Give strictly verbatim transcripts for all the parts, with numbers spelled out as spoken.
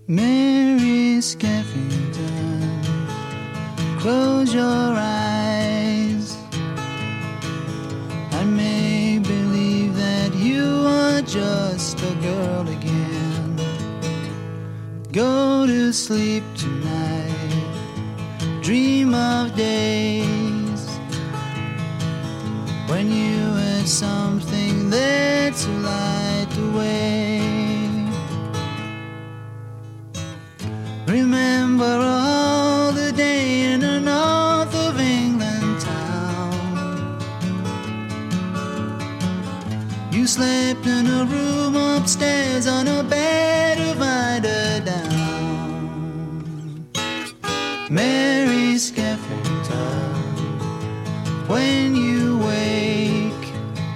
Mary Skeffington, close your eyes and make believe that you are just a girl again. Go to sleep tonight, dream of days when you had something there to light the way. Remember all the day in a north of England town. You slept in a room upstairs on a bed divided down. Mary Skeffington, when you wake,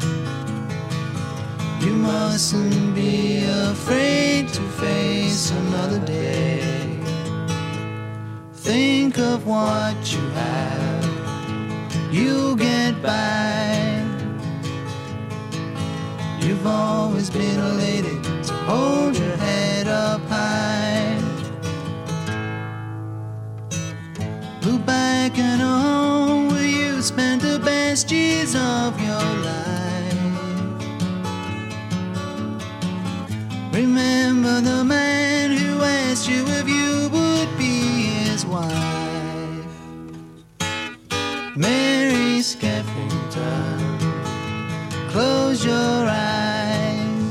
you mustn't be afraid to face another day. Think of what you have, you'll get by. You've always been a lady, so hold your head up high. Look back at a home where you spent the best years of your life. Remember the man who asked you if you would be his wife. Mary Skeffington, close your eyes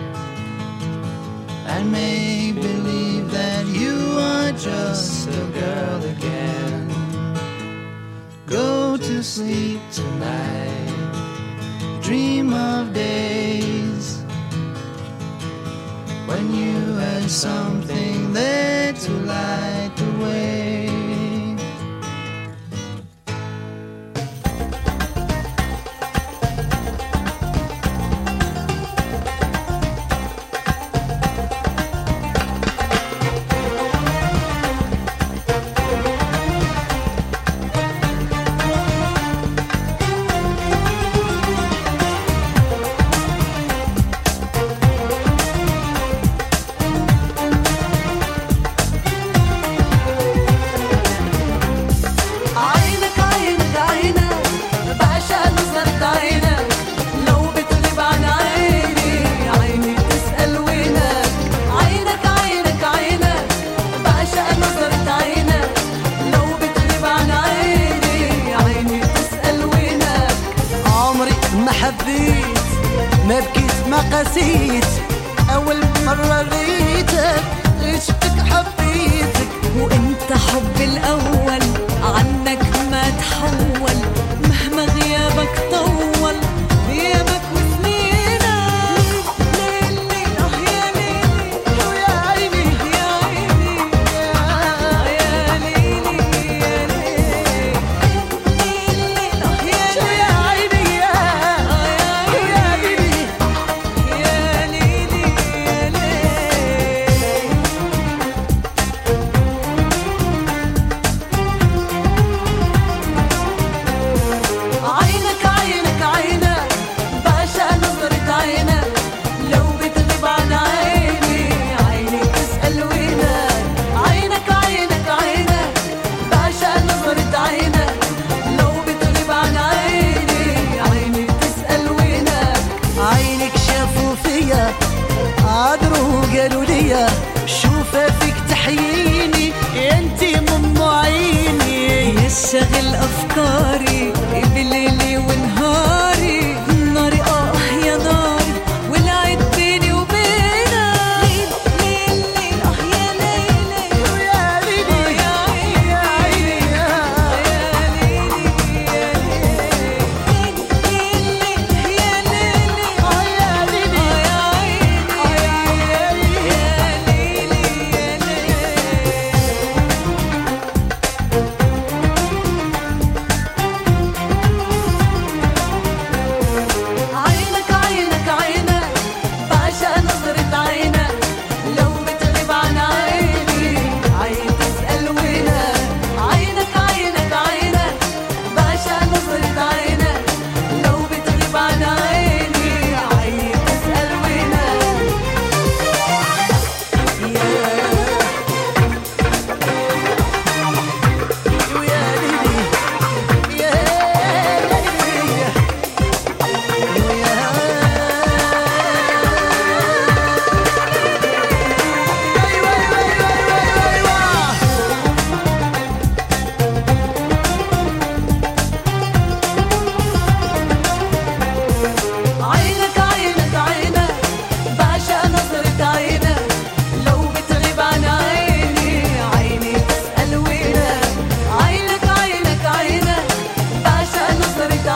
and make believe that you are just a girl again. Go to sleep tonight, dream of days when you had something there to light the way. ما بكيت ما قسيت أول مرة ريتك عشقك حبيتك وانت حبي الأول عنك ما تحول مهما غيابك طول غيابك وسنينك. ليلي اه يا ليلي ويا عيني يا عيني يا ليلي يا ليلي ليلي اه يا شو يا عيني يا يا عيني يا ليلي يا ليلي. عينك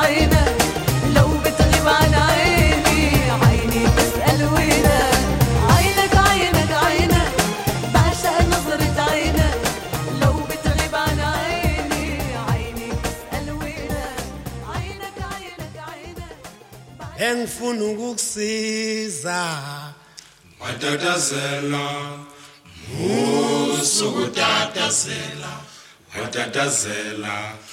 عينك لو بتغيب عن عيني عيني تسأل وينك عينك عينك عينك بعشق نظرة عينك لو بتغيب عن عيني عيني تسأل وينك عينك عينك عينك engifuna ukukusiza watatazela musukutatazela watatazela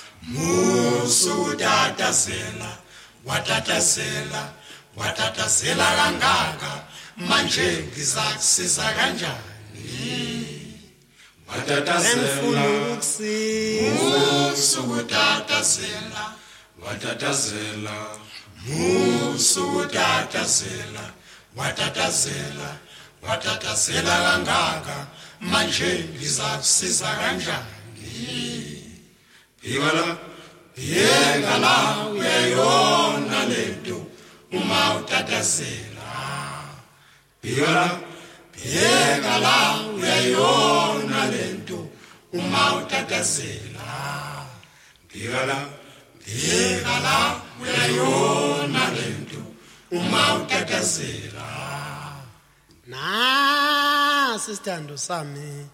musukutatazela watatazela watatazela kangaka manje ngizakusiza kanjani engifuna watatazela ukukusiza musukutatazela watatazela musukutatazela watatazela watatazela kangaka manje ngizakusiza kanjani phikala phikala uyayona lento uma utatazela phikala phikala uyayona lento uma utatazela phikala phikala uyayona lento uma utatazela nasi isithando sami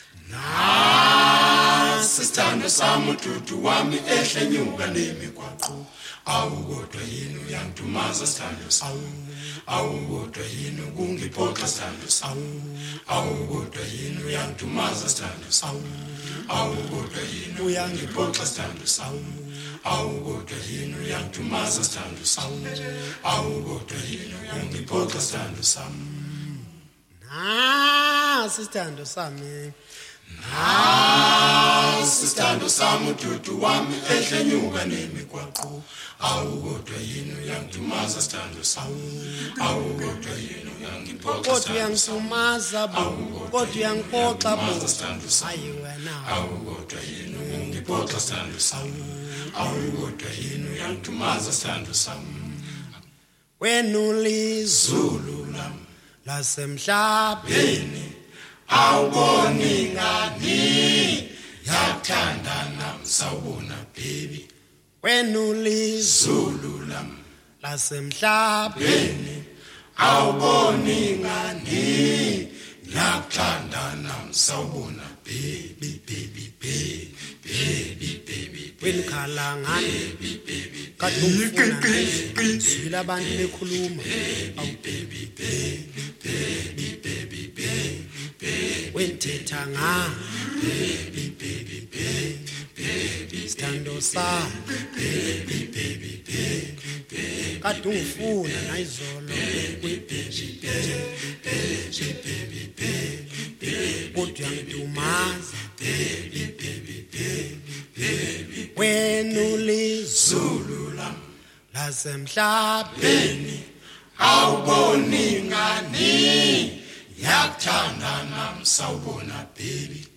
nasi isithando sami ududu wami ehle nyuka nemigwaqo awukodwa yini uyangidumaza sithando sami awukodwa yini kungiphoxa sithando sami awukodwa yini uyangidumaza sithando sami awukodwa yini uyangiphoxa sithando sami awukodwa yini uyangidumaza sithando sami awukodwa yini uyangiphoxa sithando sami nasi isithando sami nasi isithando sami ududu wami ehle nyuka nemigwaqo awukodwa yini uyangidumaza sithando sami awukodwa yini uyangiphoxa kodwa sithando sami uyangisumaza bo kodwa uyangiphoxa bo sithando sami hayi wena awukodwa yini uyangiphoxa sithando sami awukodwa yini uyangidumaza sithando sami wena ulizulu zulu lami lasemhlabeni beni awuboni ngani yathandana msawubona baby wena ulizulu zulu lami lasemhlabeni beni awuboni ngani yathandana msawubona baby baby baby baby baby wena khala ngani baby baby kade ufuna ngizwile abantu bekhuluma baby baby baby baby baby wethetha ngani baby baby baby baby isithando sami baby baby baby kade ungifuna nayizolo kodwa uyangidumaza wena ulizulu lami lasemhlabeni awuboni ngani yakuthandana msawubona baby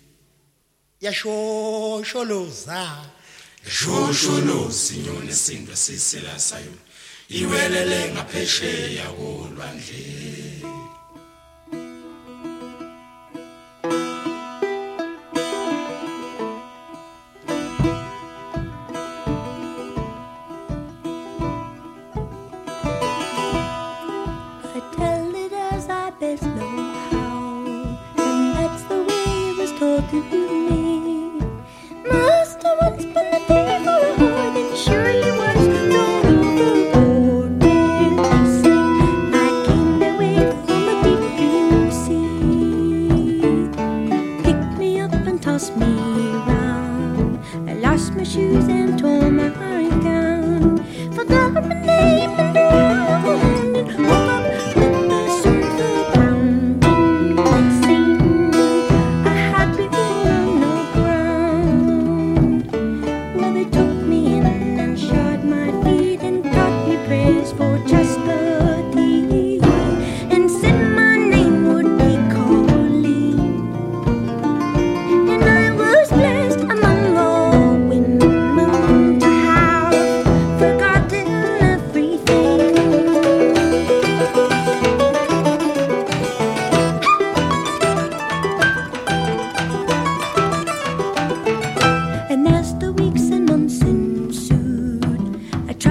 yashosholoza shosholo sinyone sindwe sisela sayo iwelele ngaphesheya kolwandle I tell it as I best know how, and that's the way it was told to me. Must have once been a thief or a whore, then surely was thrown overboard. Did I say I came that way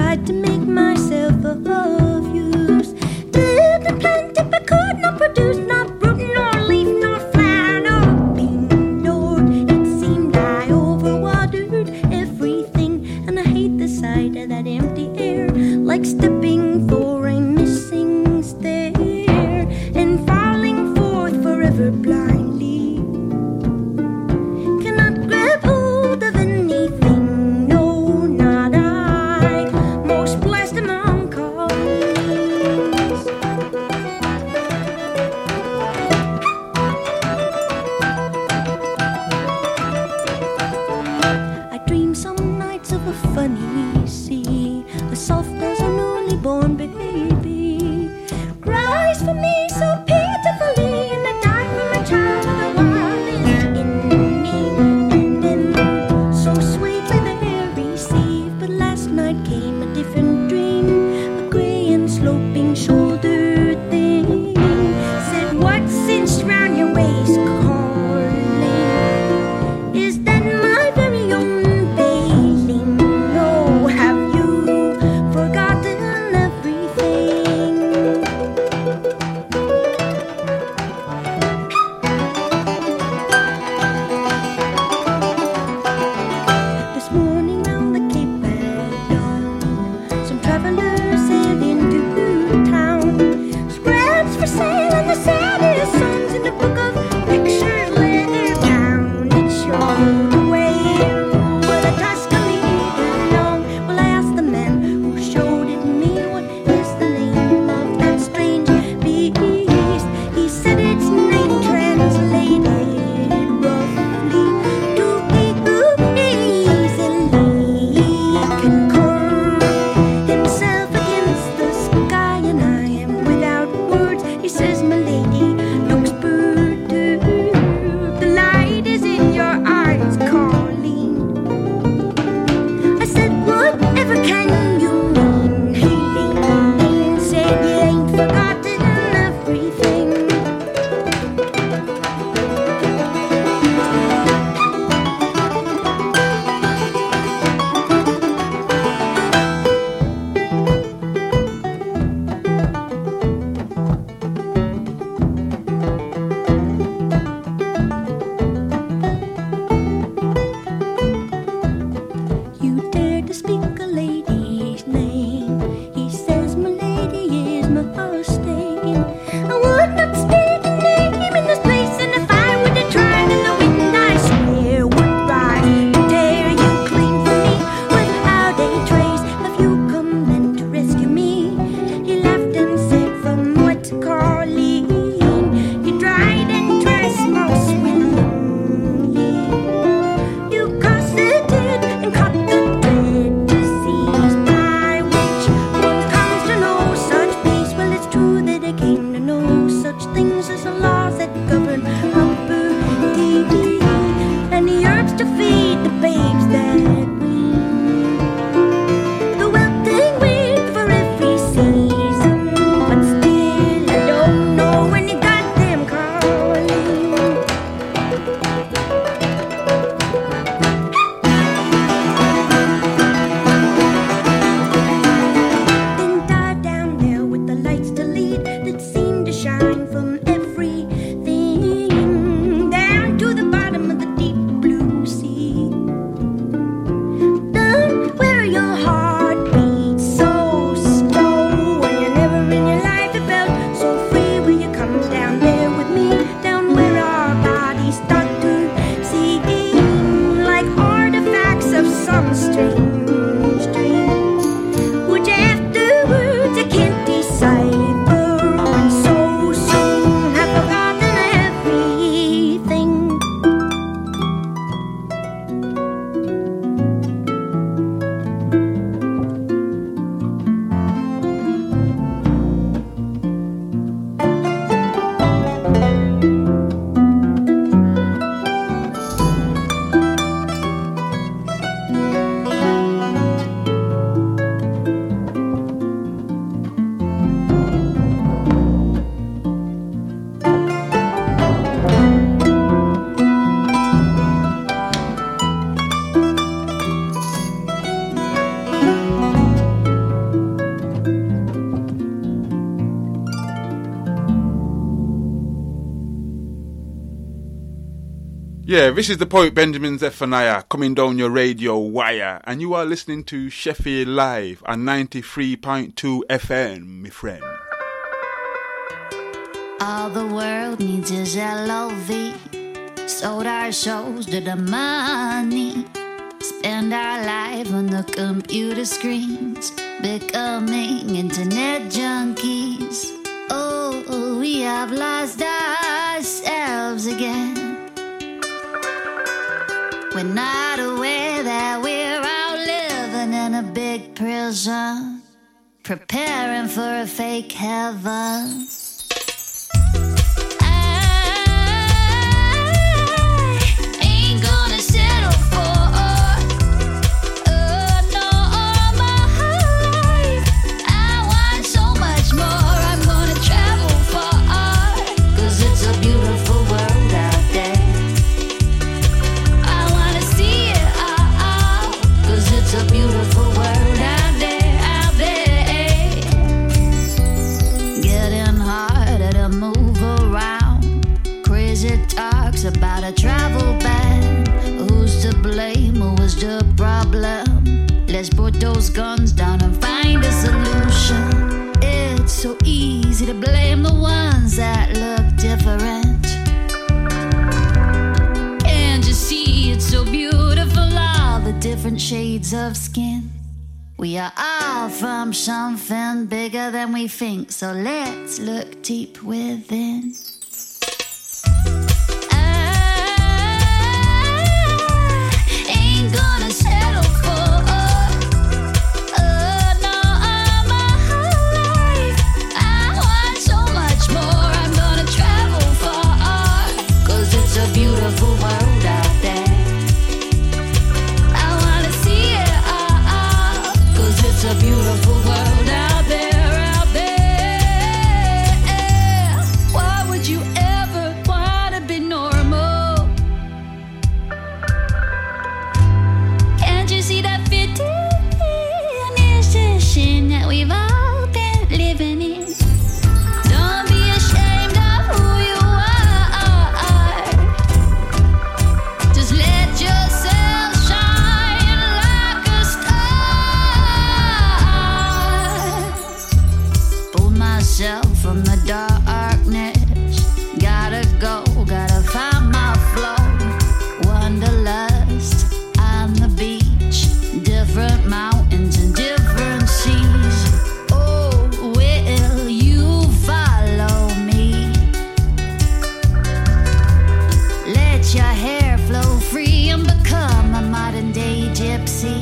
tried to make myself of use. Did the plenty but could not produce not root nor leaf nor flower nor bean. Lord, it seemed I overwatered everything, and I hate the sight of that empty air, like stepping for a missing stair and falling forth forever blindly. Cannot grab hold of anything, no, not I, most blessed among colleagues. I dream some nights of a funny sea, as soft as a newly born baby cries for me so pitifully, and I die from a child the wild is in me, and then so sweetly they receive. But last night came a different dream, a grey and sloping shouldered thing said, "What's cinched round your waist, calling? Is that my very own baling? No, have you forgotten everything?" This morning round the Cape at dawn, some travelers sailed into town. Scraps for sale and the saddest songs in the book of pictures leather bound. It showed the way where the Tuscany belonged. Well, I asked the man who showed it me, what is the name of that strange beast? He said its name translated roughly to he who easily can curl himself Yeah, this is the poet Benjamin Zephaniah coming down your radio wire, and you are listening to Sheffield Live on ninety-three point two F M, my friend. All the world needs is L O V. Sold our souls to the money. Spend our life on the computer screens, becoming internet junkies. Oh, we have lost ourselves again. We're not aware that we're out living in a big prison, preparing for a fake heaven. About a travel ban. Who's to blame? Who was the problem? Let's put those guns down and find a solution. It's so easy to blame the ones that look different. Can't you see it's so beautiful, all the different shades of skin? We are all from something bigger than we think, so let's look deep within. Gonna settle for uh, uh, no, all my life. I want so much more. I'm gonna travel far, 'cause it's a beautiful world out there. I wanna see it all, 'cause it's a beautiful world out there, out there. Why would you ever wanna be normal? See that fitness that we've all been living in. Don't be ashamed of who you are. Just let yourself shine like a star. Pull myself from the darkness. Gotta go, gotta find my flow. Wanderlust on the beach. Different mountains and different seas. Oh, will you follow me? Let your hair flow free and become a modern day gypsy.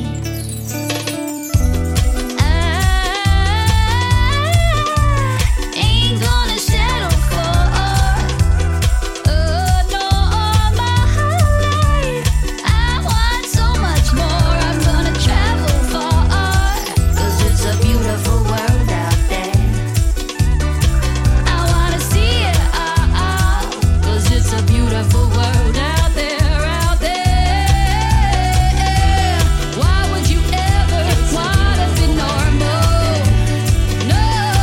I ain't gonna settle for oh no, all my life. I want so much more. I'm gonna travel far, 'cause it's a beautiful world out there. I wanna see it all, 'cause it's a beautiful world out there, out there. Why would you ever wanna be normal? No,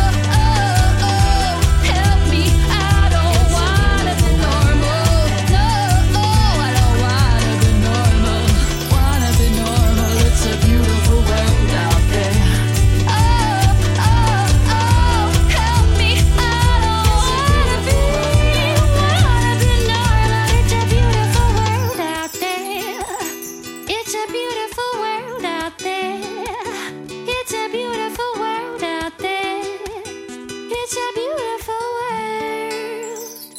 help me, I don't wanna be normal. No, I don't wanna be normal. Wanna be normal, it's a beautiful world out there. Oh, oh, oh, help me, I don't wanna be, wanna be normal. It's a beautiful world out there. It's a beautiful world out there. It's a beautiful world out there. It's a beautiful world.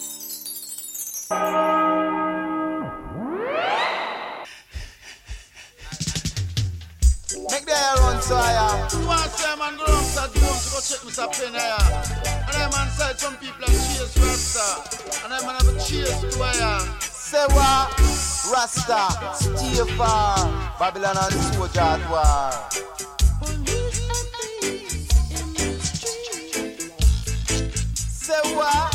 Make the air run so I am. You want to say, man, go down to the room to go check Mister Penn here. And I man said some people have cheers Rasta. And I man have a cheers to wire. Say what? Rasta, stay far. Babylon and soldier at war. Say what?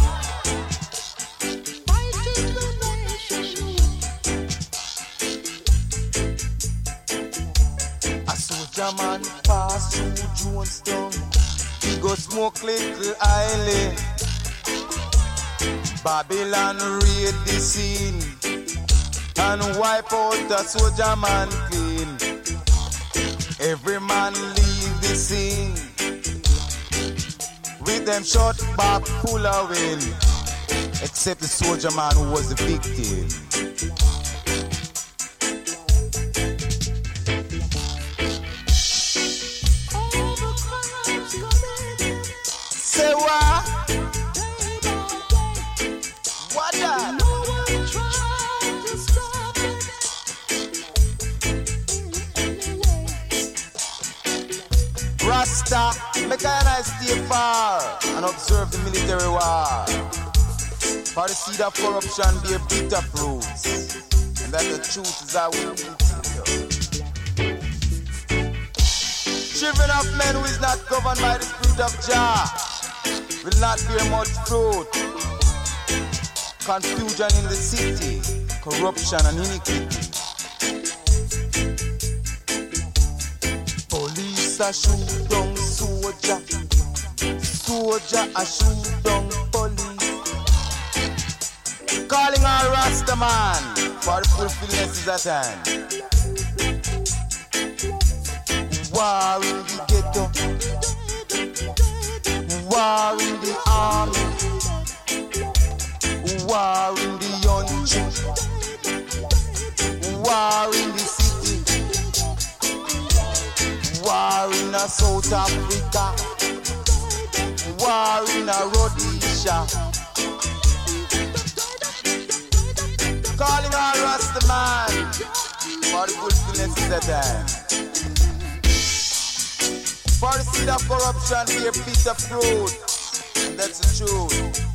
A soldier man pass through Jonestown. He go smoke little island. Babylon raid the scene. and wipe out the soldier man clean. Every man leave the scene with them shot back full of wind, except the soldier man who was the victim. Say what? What that? No one tried to stop it in any way. Rasta, make I and I stay far and observe the military war. For the seed of corruption bear bitter fruits, and that the truth is I will tell you. Children of men who is not governed by the spirit of Jah will not bear much fruit. Confusion in the city, corruption and iniquity. Police a shoot down soldier, soldier a shoot down police. Calling all Rasta man, for the fulfillment is at hand. War in the ghetto, war in the army, war in the young church, war in the city, war in a South Africa, war in a Rhodesia. Calling all Rasta man, for the fulfillment is at hand. For the seed of corruption bear bitter fruit, and that's the truth.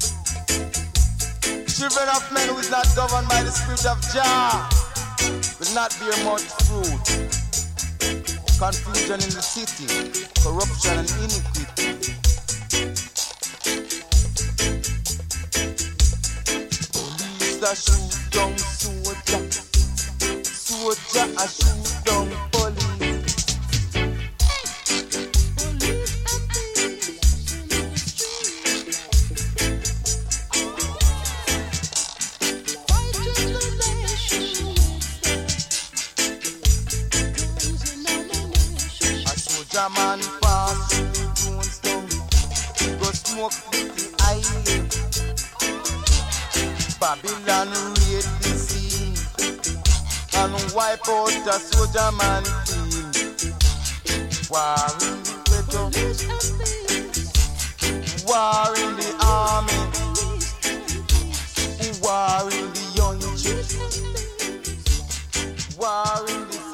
Children of men who is not governed by the spirit of Jah will not bear much fruit. Confusion in the city, corruption and iniquity. Police a shoot down soldier, soldier a shoot down police. A man pass through Jonestown, go smoke the island. Babylon raid the scene and wipe out a soldier man clean. War in the ghetto, war in the army, war in the young church, war in the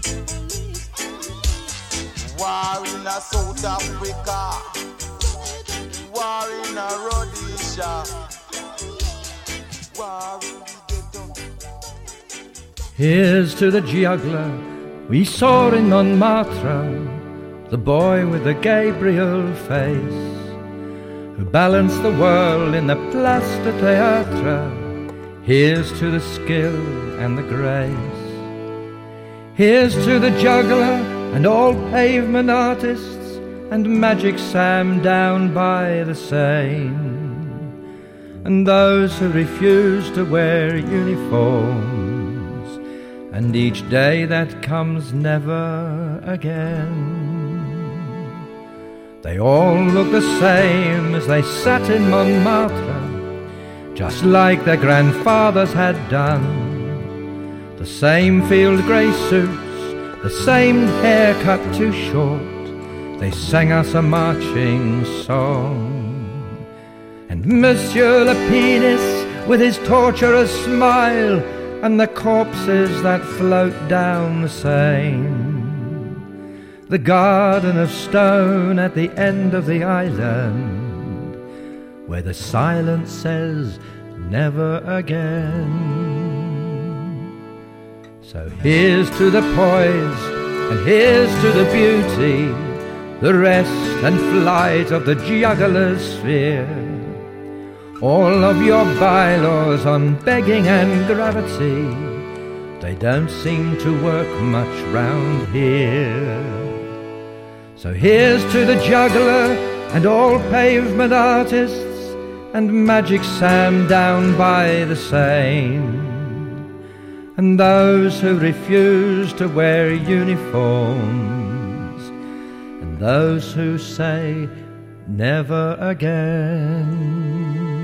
war in a South Africa, war in a Rhodesia, war in the ghetto. Here's to the juggler we saw in Montmartre, the boy with the Gabriel face, who balanced the world in the Place de Théâtre. Here's to the skill and the grace. Here's to the juggler and all pavement artists, and Magic Sam down by the Seine, and those who refuse to wear uniforms, and each day that comes never again. They all look the same as they sat in Montmartre, just like their grandfathers had done. The same field grey suits, the same hair cut too short. They sang us a marching song. And Monsieur Le Penis with his torturous smile, and the corpses that float down the Seine. The garden of stone at the end of the island, where the silence says never again. So here's to the poise, and here's to the beauty, the rest and flight of the juggler's sphere. All of your bylaws on begging and gravity, they don't seem to work much round here. So here's to the juggler and all pavement artists, and Magic Sam down by the Seine, and those who refuse to wear uniforms, and those who say never again.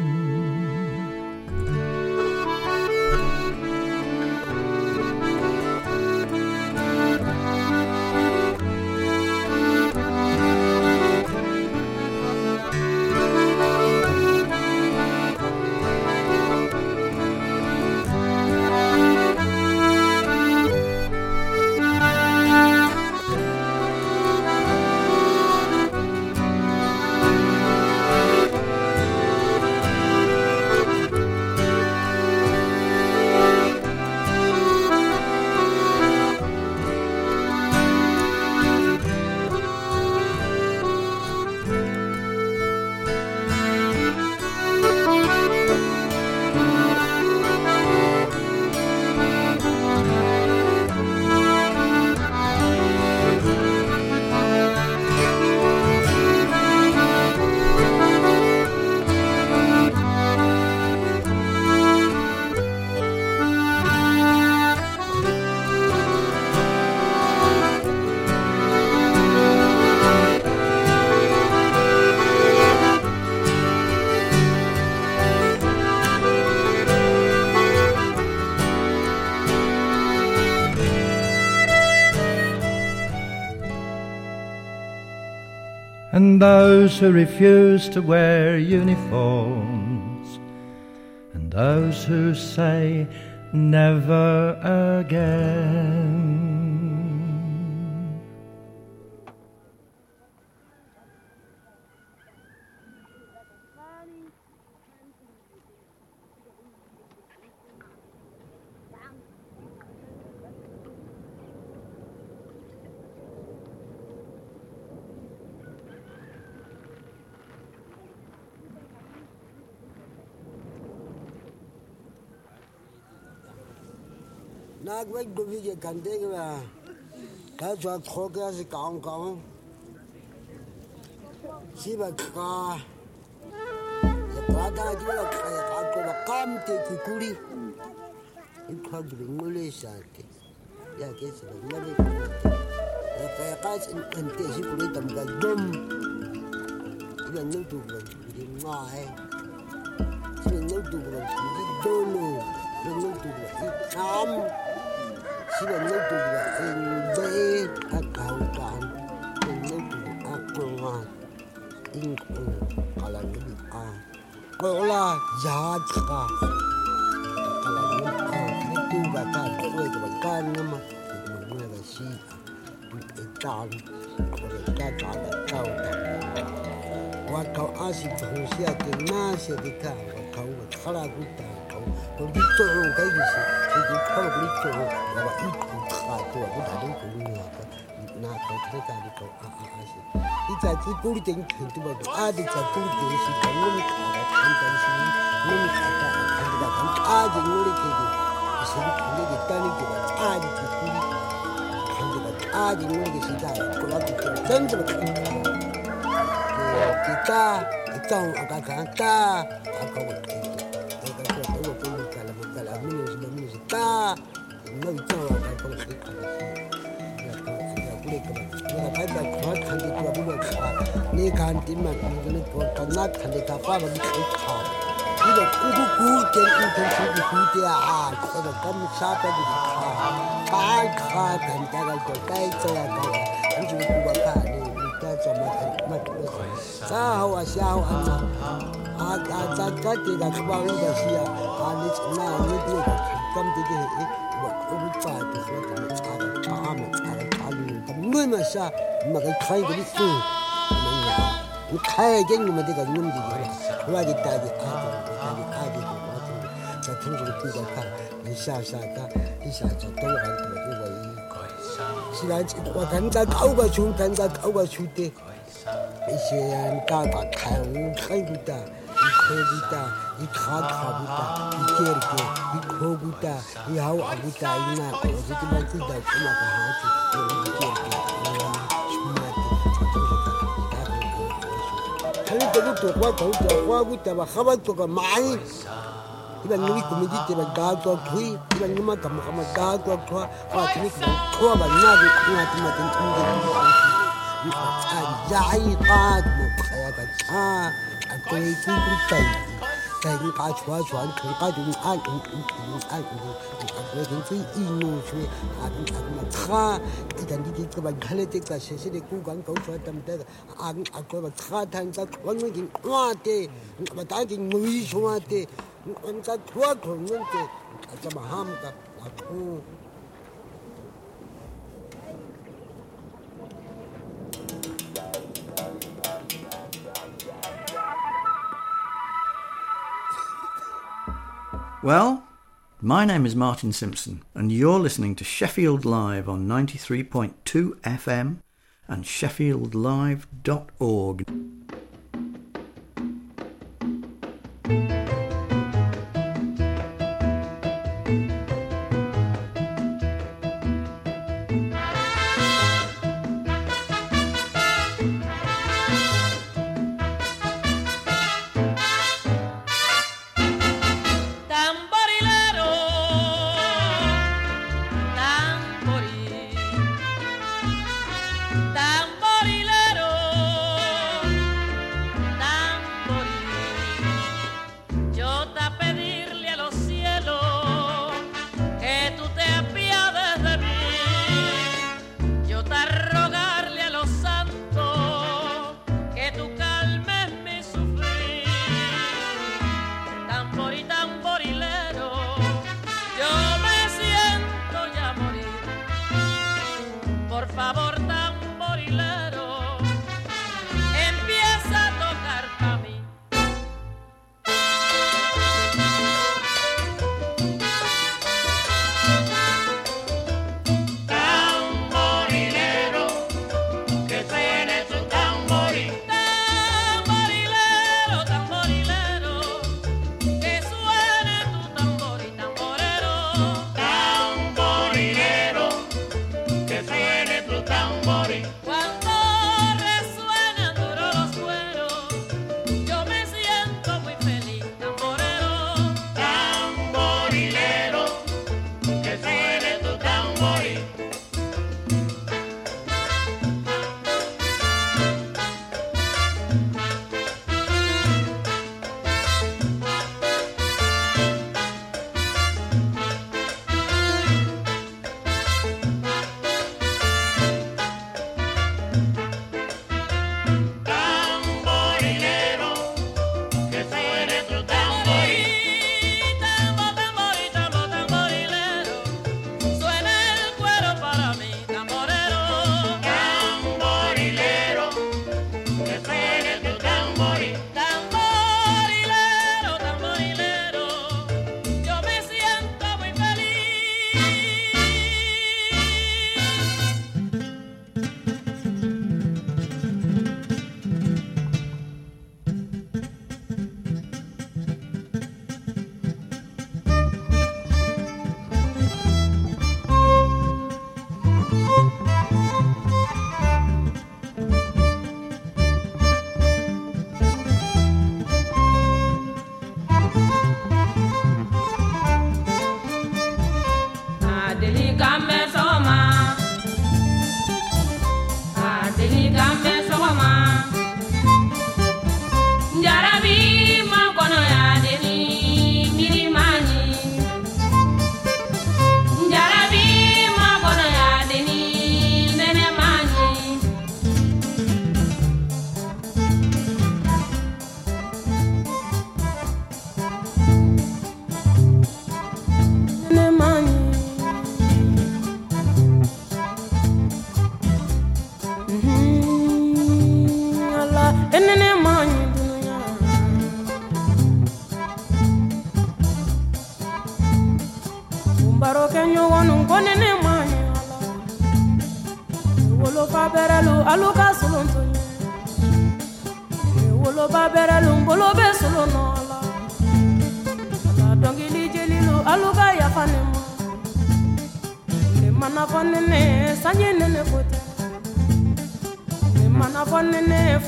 And those who refuse to wear uniforms, and those who say never again. Nag wek do vi je kan ding la. Ka chwa khok ya si kaung kaung. Si ba ka. Ya ka da ji la ka ya ka ko ba kam te ku kuri. In ka gi ngule sa ke. Ya ke sa ngule. Ya ka ya ka in en te si ku tam ga dum. Ina nu tu ba di ma ai. Si nu tu ba di do no. Nu tu ba i kam. Si ba nu tu ba in be a kau kan. Nu tu a ko ma. In ko ala ni a. Ko la ya ka. Ala ni a ni tu ba ta ko we ba kan ma. Mo na ba si. Tu e tan. Ko le ka ka ba kau ta. Wa kau a si tu si a ke na se de ka. Wa kau ba khala ku ta. Ko di to ro ka yi si. Ki di ko di to ro. Wa i ku kha to ku ta de ku ni ka. Na ko te ka di ko a a a si. I ta ti ku ri ting tu ba a di ta ku ri si ka ni ka ka kan ta si ni ka ka kan ta kan a di ni ri ke di. Si ni ke ta ni ke ba a di ku ri. Kan ta a di ni ke si ta ko la ku tan ta ba ka. Kita kita agak kata aku begitu. Kita kita perlu kalau kalau minus minus kita nak kita agak kalau kita. Ya kalau boleh kalau kalau kita kuat handi tu boleh kuat. Ni kan timah ni kuat kanat handi kapal bagi kita. Ini kudu kuat yang intensi kuat ya. Kalau kamu siapa di kita. Kai kai dan jangan terkai saya kai. Ini kuat kan. Sao a sao ana a a ta ka ti da kwa ri da sia a ni na ni ti ka kam ti ti e wa ko bi pa ti so ta ni a ta a ma a ta lu ta mu ma sa ma ka khai ga ni su ma ya ni khai ge ni ma de ga ni ndi ga wa ji ta ji a ta ta ji a ji ko wa ti ta tu ji ti ga ka ni sa sa ka ni sa ta to ga ti ma ga yi si la ji wa kan ta kau ga chu kan ta kau ga chu te一些人大大看我看不到，一看不到，一看看不到，一见见，一看不到，一好啊不到，一那我这地方知道什么个好处，我一见见，我什么的，我都是大大大大。还有这个多花头多花不到吧？还把这个蚂蚁， iba ngiwi kumidite bagagwa kwi iba ngima kama kama gagwa kwa kwa kini kwa banyabi ngati matentumbe ya ai qad mo khaya ka cha akoy kintai kai ni ka chwa chwa kai ka du an an an akoy kintai ino chwe an an ma kha idan di ke ba ghalete ka sheshe de ku gang kau chwa tam ta an akoy ba kha thang ta kwang ni kwa te ba ta ki ngui chwa te an ka thwa khong ngun te acha ma ham ka akhu. Well, my name is Martin Simpson, and you're listening to Sheffield Live on ninety-three point two F M and sheffield live dot org.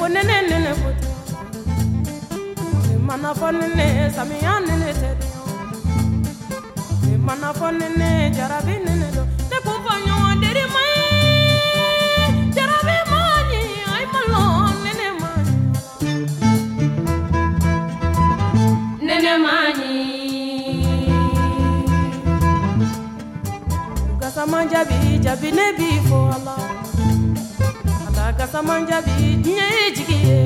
Mana fonne samiyan ne tedi mana fɔ nɛnɛ jarabi nɛnɛ do ne ko fɔ ɲɔgɔn deri ma ye jarabi ma ɲi ai ma lɔn nɛnɛ ma nɛnɛ ma ɲi gasama jabi jabi ne bi fɔ ala ala gasama jabi diɲɛ ye jigi ye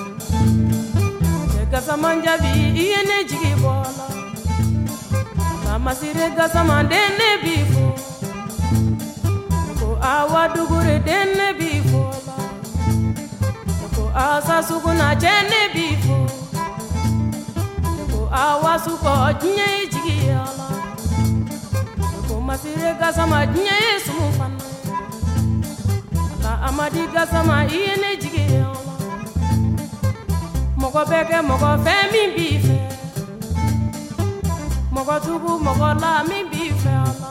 gasama jabi i ye ne jigi bɔ ala masire gasama den ne bi fo ko awa dugure den ne bi fo la ko asa suguna cɛ ne bi fo ko awa suko diɲɛ ye jigi ala ko masire gasama diɲɛ ye sumu fana la amadi gasama i ye ne jigi ala mɔgɔ bɛ kɛ mɔgɔ fɛn min bi fɛ mɔgɔ tugu mɔgɔ la min b'i fɛ a la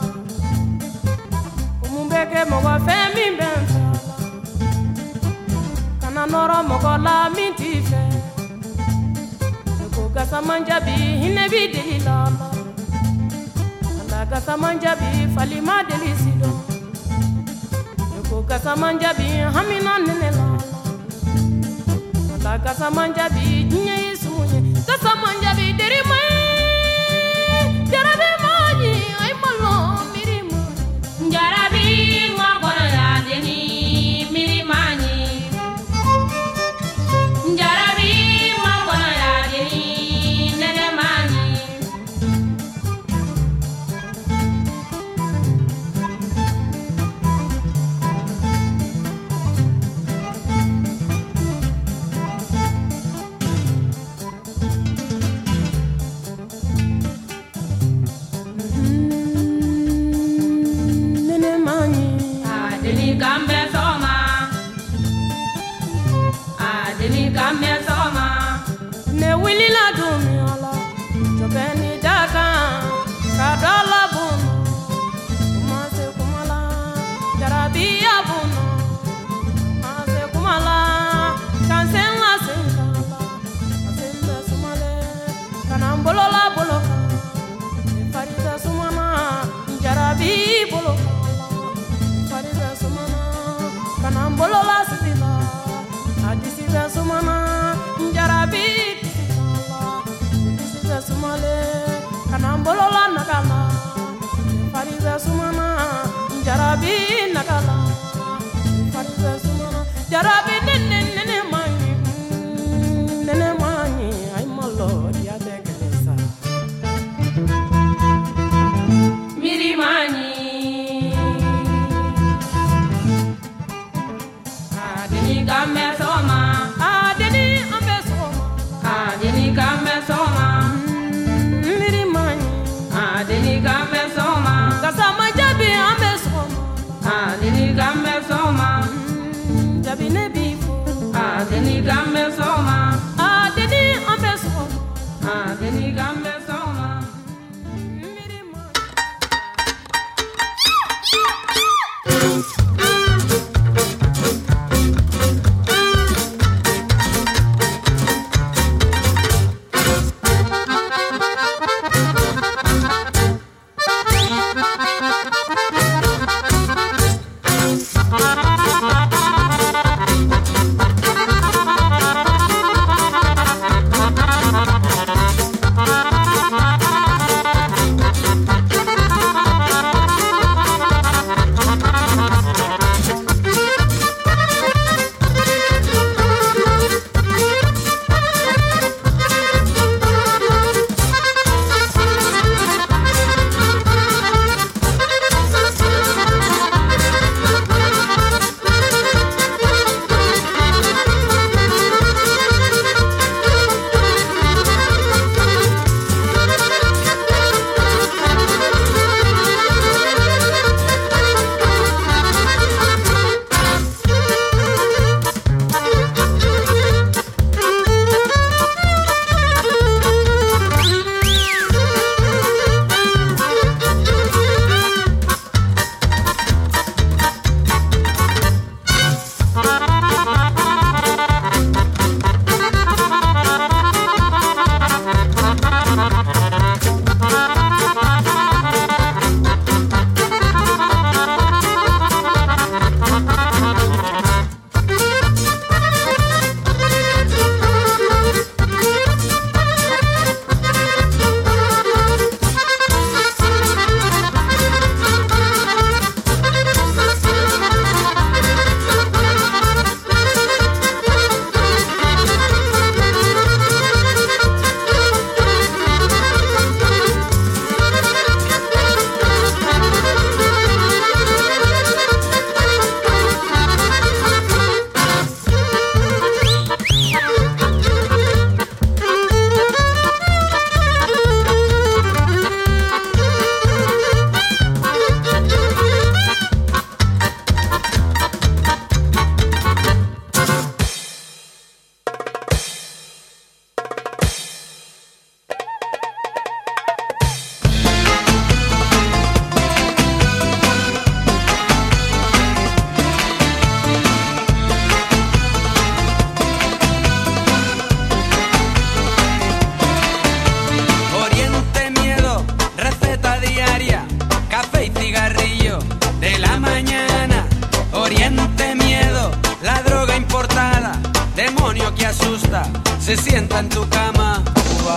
o mun bɛ kɛ mɔgɔ fɛn min bɛ n fɛ a la kana nɔrɔ mɔgɔ la min t'i fɛ ne ko gasamanjabi hinɛ b'i deli la la ala gasamanjabi fali ma deli si dɔn ne ko gasamanjabi hamina nɛnɛ la la ala gasamanjabi diɲɛ ye sumu ye gasamanjabi deri ma ye jarabi mani ai malo miri mani jarabi ngokona ya deni miri mani jarabi ngokona ya deni nene mani Gambe soma, adeni gambe soma. Ne wili la dumi ala, jobeni daka, kadala buno. Kumase kumala, jarabi abuno. Kumase kumala, kansen la senkala, kasembe sumale, kanambolo la boloka. Farida sumana, jarabi boloka. Kanambolo la sila, adisi ve sumana, njarabi tisila, adisi ve sumale, kanambolo la nakala, fari ve sumana, njarabi nakala, fari ve sumana, jarabi nene nene mani, nene mani, ay malo dia de kelesa, miri mani. Gambe soma, adeni ambe soma, adeni gambe soma, miri mani, adeni gambe soma, gasama jabi ambe soma, adeni gambe soma, jabi ne bi fiesta, se sienta en tu cama. Cuba.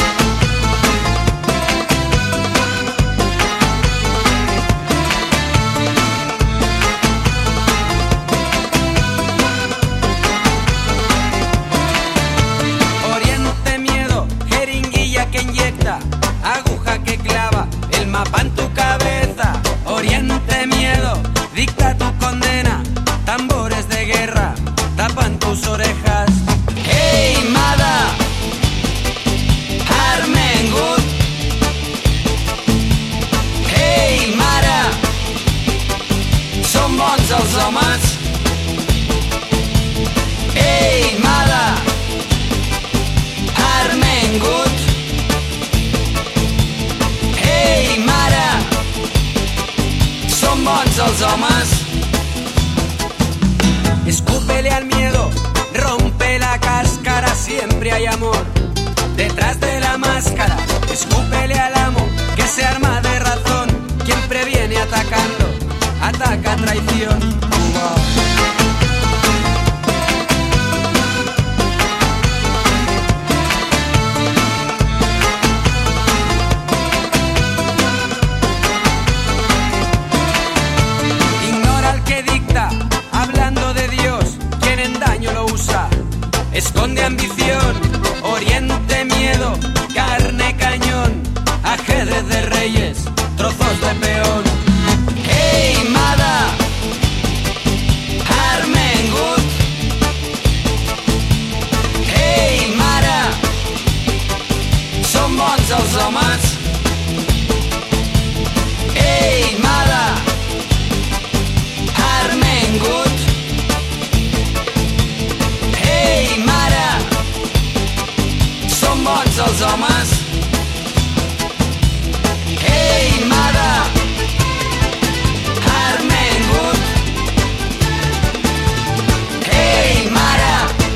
Oriente miedo, jeringuilla que inyecta, aguja que clava, el mapa en tu cabeza. Oriente miedo, dicta tu condena, tambores de guerra tapan tus orejas. Hey Mada, Armengut. Hey Mara, som bons els homes. Hey Mada, Armengut. Hey Mara, som bons els homes. Escúpele al miedo, rompe la cáscara, siempre hay amor detrás de la máscara. Escúpele al amo que se arma de razón, quien previene atacando, ataca traición. Wow. Ignora al que dicta, hablando de Dios, quien en daño lo usa, esconde ambición, oriente miedo, carne cañón, ajedrez de reyes, trozos de peón. Hey Mada, Armengut. Hey Mara, som bons els homes. Hey Mada, Armengut. Hey Mara, som bons els homes. Hey Mada, Armengut. Hey Mara,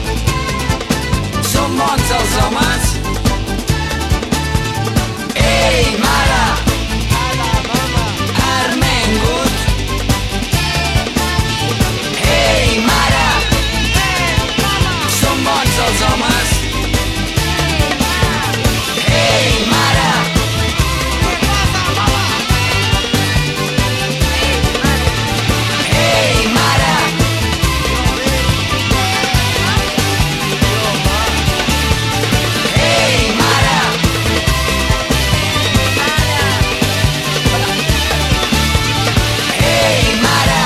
som bons els homes. Hey Mara, Armengut. Hey Mara, som bons els homes. Hey Mara, hey Mara, hey Mara, hey Mara.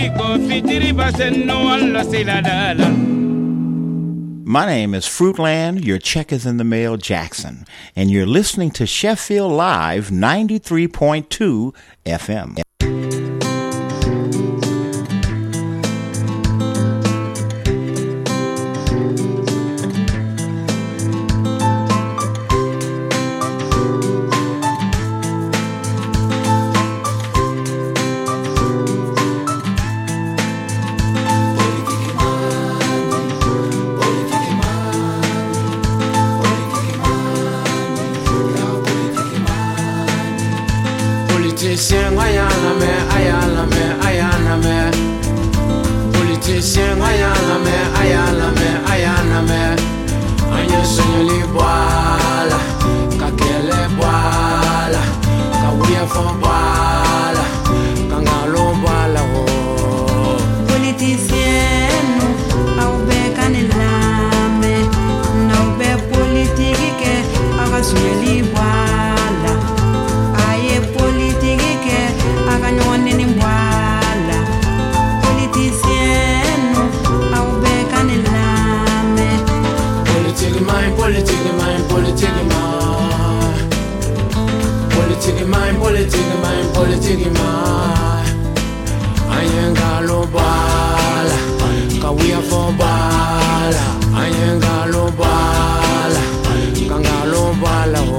My name is Fruitland, your check is in the mail, Jackson, and you're listening to Sheffield Live ninety-three point two F M. Politicien ayana me, ayana me, ayana me. Politicien ayana me, ayana me, ayana me. Anya sunyuli boala, kakele boala, kawuya fon boala, kangalo boala ho. Politicien au be kanilame, na be politique aga sunyuli boala. Aye politique aga nyone ni boala. Politicien au be kanilame. Politique mine, politique mine, politique mine. Politique mine, politique mine, politique mine. Ayengalo bala, kawia for bala. Ayengalo bala, kangalo bala ho.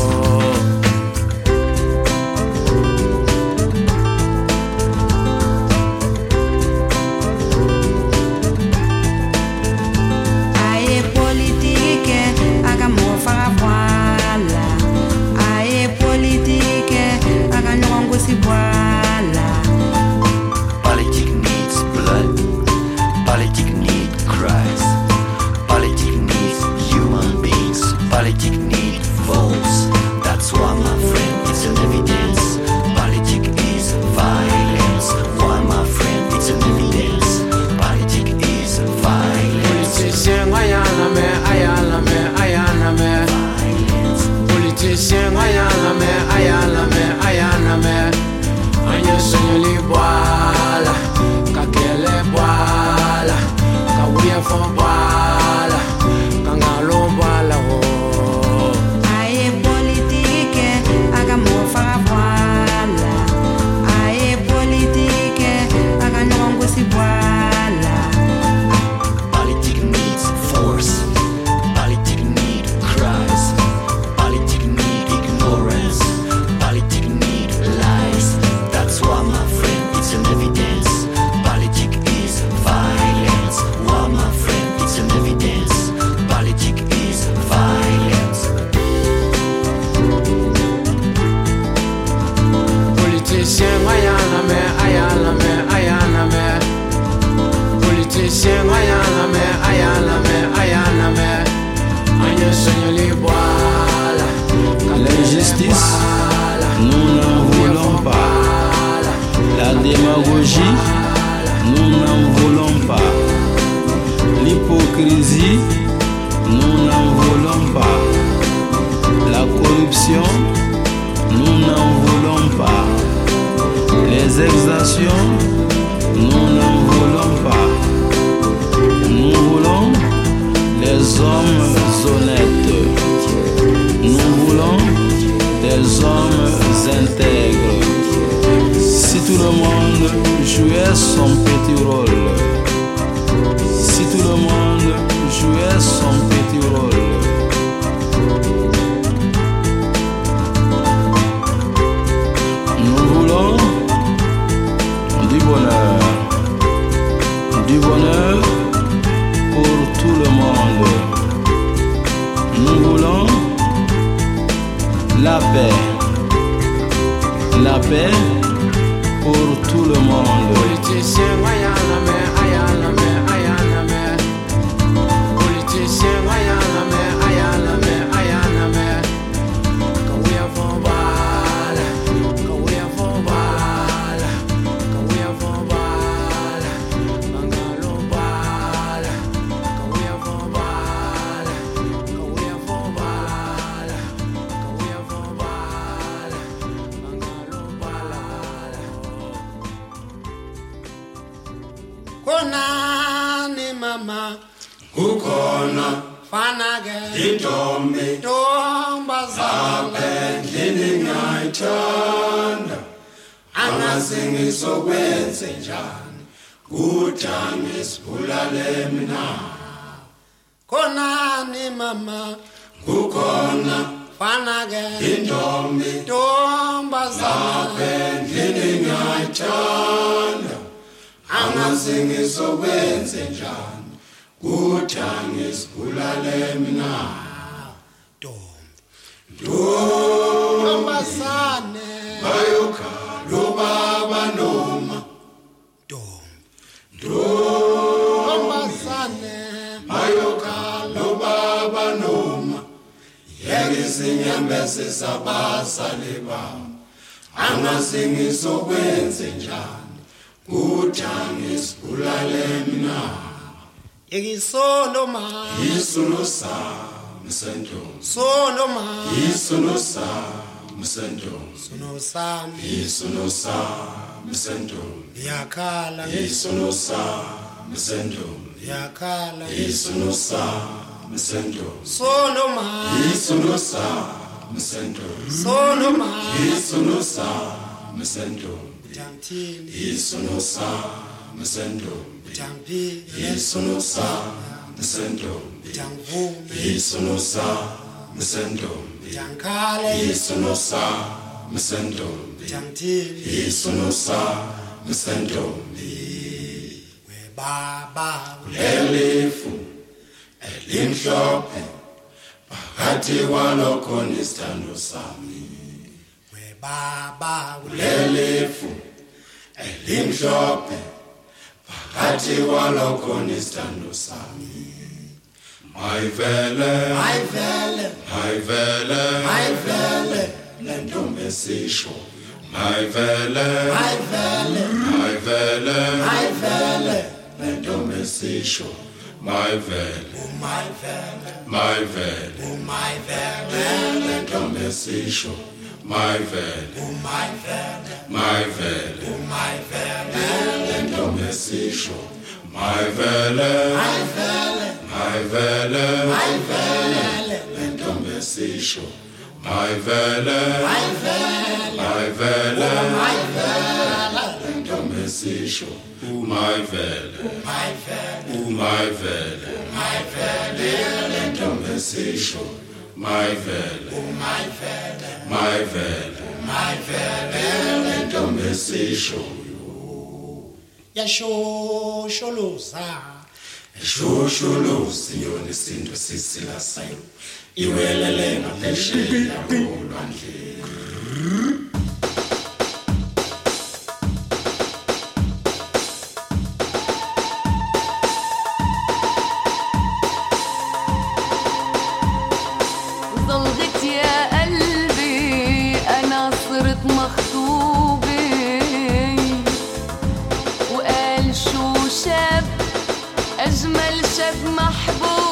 Aye politique aga mo fara boala. Aye politique aga nyongo si boala. Politics needs blood. Politics needs Christ. Politics needs human beings. Politics needs votes. That's why, my friend, it's an evidence. Politics is violence. Why, my friend, it's an evidence. Politics is violence. Politicien ayana me, ayana me, ayana me. Politicien ayana me, ayana me, ayana me. Anya sunyuli boala, kakele boala, kawuya fon boala, kangalo boala ho. Aye politique aga mo fara boala. Aye politique aga nyongo si boala. Politics needs force. Politics need Christ. Politics need ignorance. Politics need lies. That's why, my friend, it's an evidence. Politics is violence. Why, my friend, it's an evidence. Politics is violence. Politicien ayana me, ayana me, ayana me. Politicien ayana me, ayana me, ayana me. Anya sunyuli boala, L'injustice, nous n'en voulons pas. La démagogie, nous n'en voulons pas. L'hypocrisie, nous n'en voulons pas. La corruption, nous n'en voulons pas. Les exactions, nous n'en voulons pas. Nous voulons des hommes honnêtes. Nous voulons des hommes intègres. Si tout le monde jouait son petit rôle, si tout le monde jouait son petit rôle, nous voulons du bonheur, du bonheur pour tout le monde. Nous voulons la paix, la paix pour tout le monde. politicien ayana me, ayana me, ayana me. Politicien ayana me, ayana me, ayana me. Kawuya fon boala, kawuya fon boala, kawuya fon boala, kangalo boala, kawuya fon boala, kawuya fon boala, kawuya fon boala, kangalo boala. konani mama kukhona fana ke intombi ntombazana endlini ngiyayithanda angazi ngizokwenze njani kudange sibulale mina konani mama kukhona fana ke intombi ntombazana endlini ngiyayithanda angazi ngizokwenze njani kudange sibulale mina ntombazane bayokhala ubaba noma ntombazane bayokhala ubaba noma yeke izinyembezi zabazali bami angazi ngizokwenze njani kudange sibulale mina Egisoloma isono sami sentombi Soloma isono sami sentombi sono sami isono sami sentombi yakhala isono sami sentombi yakhala isono sami sentombi Soloma isono sami sentombi Soloma isono sami sentombi Jamtini isono sami sentombi Jampi isono sami sentombi Jamvume isono sami sentombi Jankale isono sami sentombi Jamtini isono sami sentombi baba lelifu elimhlophe phakathi kwalokho nesithando sami baba lelifu elimhlophe phakathi kwalokho nesithando sami mayivele Mayivele mayivele Mayivele lentombi esisho mayivele Mayivele mayivele Mayivele lentombi esisho mayivele Mayivele mayivele Mayivele lentombi esisho mayivele Mayivele mayivele Mayivele lentombi esisho mayivele Mayivele mayivele Mayivele lentombi esisho mayivele Mayivele mayivele Mayivele lentombi esisho umayivele Mayivele umayivele Mayivele lentombi esisho mayivele Mayivele mayivele Mayivele lentombi esisho yashosholoza eshosholozi yona isinto sisilasayo iwelele ngaphesheya kolwandle ضلت يا قلبي أنا صرت مخطوبة وقال شو شاب أجمل شاب محبوب